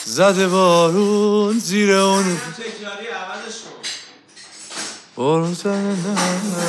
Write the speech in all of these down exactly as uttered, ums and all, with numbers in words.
زده بارون زیر اون تکراری عوضش کن. بارون زده نه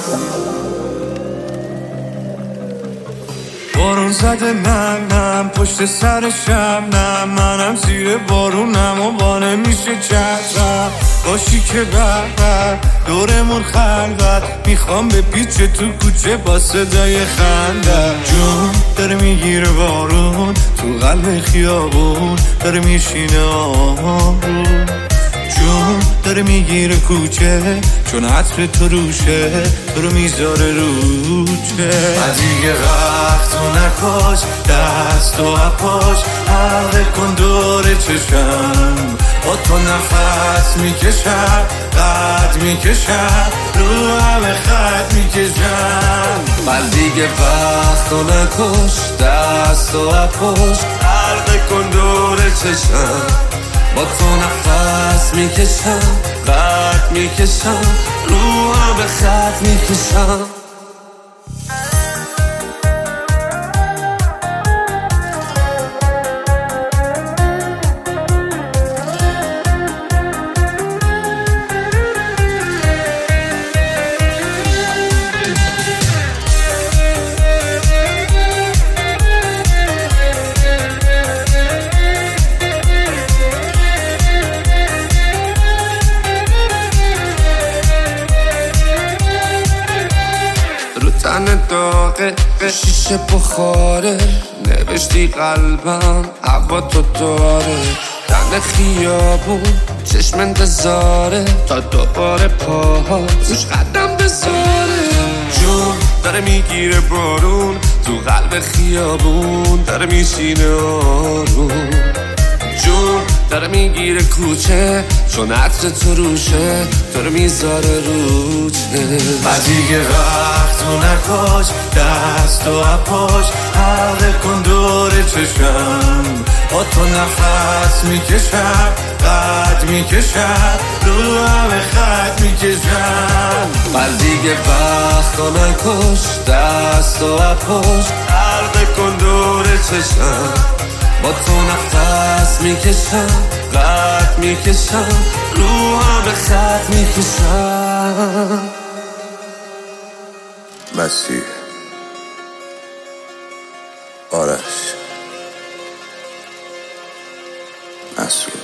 بارون زده نم نم پشت سرشم نم منم زیر بارونم و بانه میشه چترم باشی که بر دورمون خلوت میخوام به پیچ تو کوچه با صدای خنده جون داره میگیره بارون تو قلب خیابون داره میشینه آروم جون داره میگیره کوچه چون عطر تو روشه تو رو میذاره روچه دیگه وقت تو نکش دست و اپاش حلقه کن دور چشم با تو نفس میکشم قد میکشم رو همه خط میکشم من دیگه وقت تو نکش دست و اپاش حلقه کن دور چشم با تو نفس میکشم قد میکشم رو همه خط میکشم تن داغه شیشه بخاره نوشتی قلبم هوا تو داره تن خیابون چشم انتظاره تا دوباره پاها روش قدم بذاره جون داره میگیره بارون تو قلب خیابون داره میشینه آروم جون داره میگیره کوچه چون عطر تو روشه تو رو میذاره روچه و دیگه وقت تو نکش دست و اپاش حلقه کن دور چشم با تو نفس میکشم قد میکشم رو همه خط میکشم و دیگه وقت تو نکش دست و اپاش حلقه کن دور چشم با تو نفس میکشم قد میکشم رو همه خط میکشم مسیح آرش مسعود